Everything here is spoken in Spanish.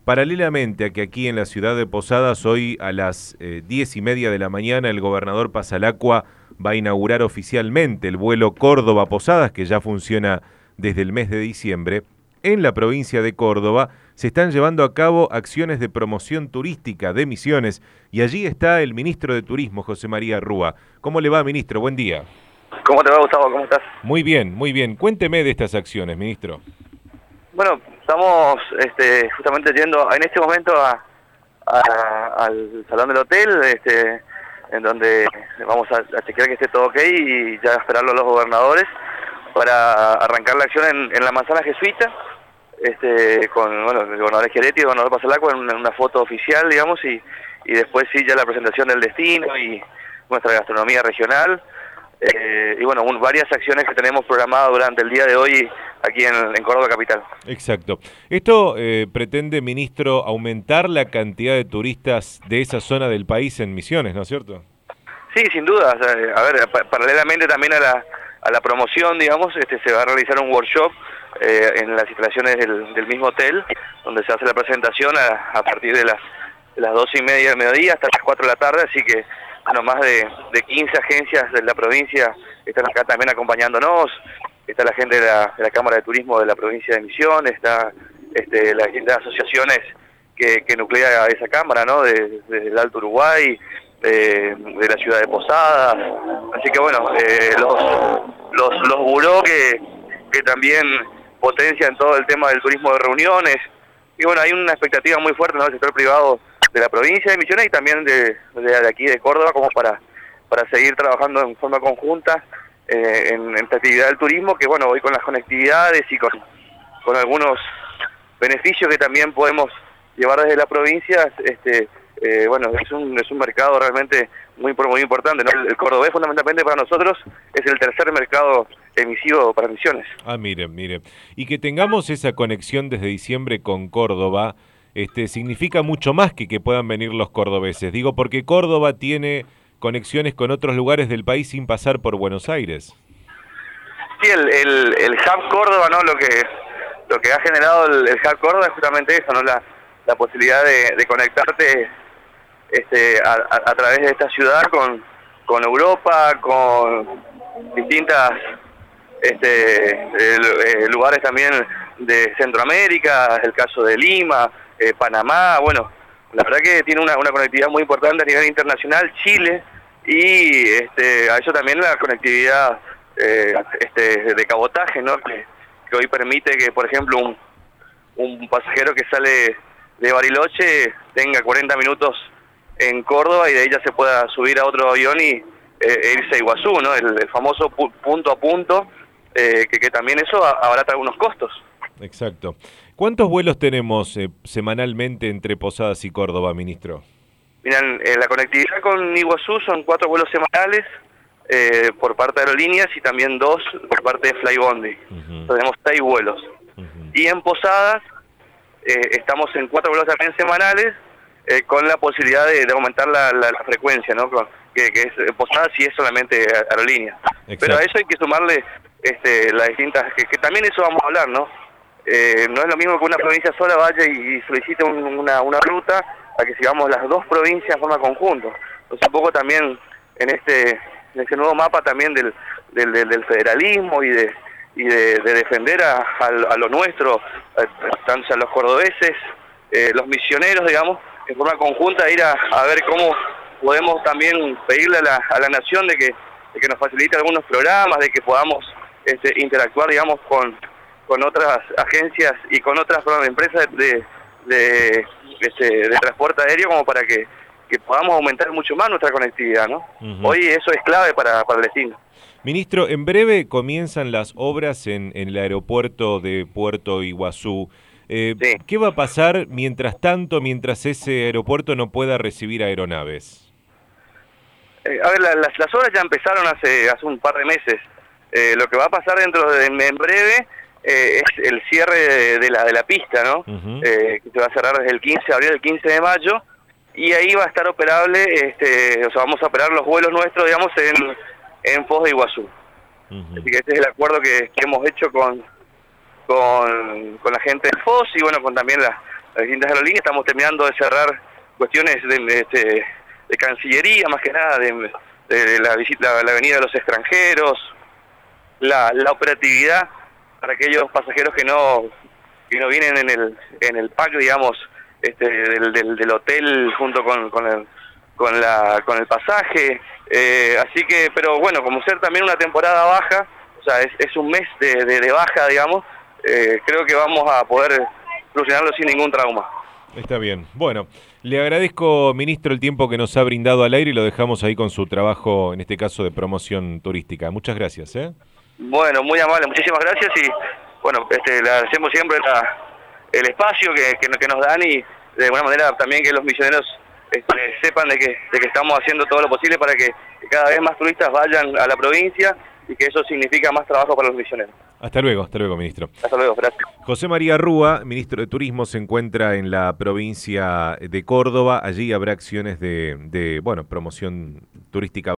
Paralelamente a que aquí en la ciudad de Posadas, hoy a las 10:30 de la mañana, el gobernador Pasalacqua va a inaugurar oficialmente el vuelo Córdoba-Posadas, que ya funciona desde el mes de diciembre. En la provincia de Córdoba se están llevando a cabo acciones de promoción turística de Misiones y allí está el ministro de Turismo, José María Rúa. ¿Cómo le va, ministro? Buen día. ¿Cómo te va, Gustavo? ¿Cómo estás? Muy bien, muy bien. Cuénteme de estas acciones, ministro. Bueno, estamos justamente yendo en este momento al salón del hotel, en donde vamos a chequear que esté todo ok y ya esperarlo a los gobernadores para arrancar la acción en la manzana jesuita, con el gobernador Schiaretti y el gobernador Pasalacqua en una foto oficial, digamos, y después sí ya la presentación del destino y nuestra gastronomía regional. Y bueno, varias acciones que tenemos programadas durante el día de hoy aquí en Córdoba capital. Exacto. Esto pretende, ministro, aumentar la cantidad de turistas de esa zona del país en Misiones, ¿no es cierto? Sí, sin duda. O sea, a ver, paralelamente también a la promoción, digamos, se va a realizar un workshop en las instalaciones del mismo hotel, donde se hace la presentación a partir de las 12:30 del mediodía hasta las 4 de la tarde, así que bueno, más de 15 agencias de la provincia están acá también acompañándonos. Está la gente de la Cámara de Turismo de la provincia de Misiones, está las distintas asociaciones que nuclea esa Cámara, ¿no? Del Alto Uruguay, de la ciudad de Posadas. Así que bueno, los buró que también potencian todo el tema del turismo de reuniones. Y bueno, hay una expectativa muy fuerte, ¿no?, del sector privado de la provincia de Misiones y también de aquí de Córdoba, como para seguir trabajando en forma conjunta en esta actividad del turismo, que bueno, hoy con las conectividades y con algunos beneficios que también podemos llevar desde la provincia, bueno, es un mercado realmente muy importante, ¿no? El cordobés fundamentalmente para nosotros es el tercer mercado emisivo para Misiones. Ah, mire. Y que tengamos esa conexión desde diciembre con Córdoba, significa mucho más que puedan venir los cordobeses. Digo, porque Córdoba tiene conexiones con otros lugares del país sin pasar por Buenos Aires. Sí, el Hub Córdoba, ¿no? Lo que ha generado el Hub Córdoba es justamente eso, ¿no? La posibilidad de conectarte a través de esta ciudad con Europa, con distintas lugares también de Centroamérica, el caso de Lima, Panamá. Bueno, la verdad que tiene una conectividad muy importante a nivel internacional, Chile, y a eso también la conectividad de cabotaje, ¿no? Que hoy permite que, por ejemplo, un pasajero que sale de Bariloche tenga 40 minutos en Córdoba y de ahí ya se pueda subir a otro avión e irse a Iguazú, ¿no? El famoso punto a punto, que también eso abarata algunos costos. Exacto. ¿Cuántos vuelos tenemos semanalmente entre Posadas y Córdoba, ministro? Miren, la conectividad con Iguazú son 4 vuelos semanales por parte de aerolíneas y también 2 por parte de Flybondi. Tenemos 6 vuelos. Y en Posadas estamos en 4 vuelos también semanales, con la posibilidad de aumentar la frecuencia, ¿no? Que es Posadas sí es solamente aerolínea. Exacto. Pero a eso hay que sumarle las distintas, que también eso vamos a hablar, ¿no? No es lo mismo que una provincia sola vaya y solicite una ruta a que sigamos las 2 provincias en forma conjunta. Entonces un poco también en este nuevo mapa también del federalismo y de defender a lo nuestro, tanto a los cordobeses, los misioneros, digamos, en forma conjunta, ir a ver cómo podemos también pedirle a la nación de que nos facilite algunos programas, de que podamos interactuar, digamos, con otras agencias y con otras empresas de transporte aéreo, como para que podamos aumentar mucho más nuestra conectividad, ¿no? Hoy eso es clave para el destino. Ministro, en breve comienzan las obras en el aeropuerto de Puerto Iguazú. Sí. ¿Qué va a pasar mientras ese aeropuerto no pueda recibir aeronaves? A ver, las obras ya empezaron hace un par de meses. Lo que va a pasar en breve es el cierre de la pista, ¿no? Que se va a cerrar desde el 15 de abril al 15 de mayo, y ahí va a estar operable, o sea, vamos a operar los vuelos nuestros, digamos, en Foz de Iguazú. Así que este es el acuerdo que hemos hecho con la gente de Foz y bueno, con también las distintas aerolíneas. Estamos terminando de cerrar cuestiones de Cancillería, más que nada, de la visita a la Avenida de los Extranjeros, la operatividad para aquellos pasajeros que no vienen en el pack, digamos, del hotel junto con el pasaje. Así que, pero bueno, como ser también una temporada baja, o sea, es un mes de baja, digamos, creo que vamos a poder solucionarlo sin ningún trauma. Está bien. Bueno, le agradezco, ministro, el tiempo que nos ha brindado al aire y lo dejamos ahí con su trabajo, en este caso de promoción turística. Muchas gracias. Bueno, muy amable, muchísimas gracias y bueno, le agradecemos siempre el espacio que nos dan y de alguna manera también que los misioneros sepan de que estamos haciendo todo lo posible para que cada vez más turistas vayan a la provincia y que eso significa más trabajo para los misioneros. Hasta luego, ministro. Hasta luego, gracias. José María Rúa, ministro de Turismo, se encuentra en la provincia de Córdoba. Allí habrá acciones de promoción turística.